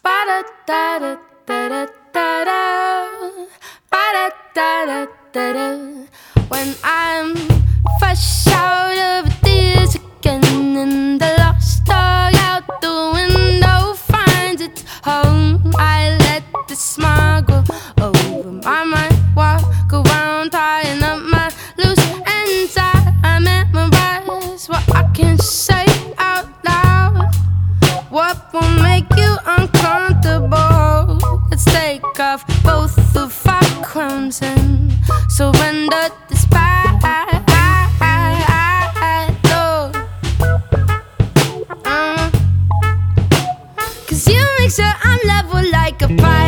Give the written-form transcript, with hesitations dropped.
Ba-da-da-da-da-da-da. Ba-da-da-da-da-da. When I'm fresh out of tears again, and the lost dog out the window finds its home, I let the smile go over my mind, walk around tying up my loose ends. I memorize what I can say out loud. What will make you uncomfortable? Let's take off both of our crowns and surrender this battle. 'Cause you make sure I'm level like a pirate.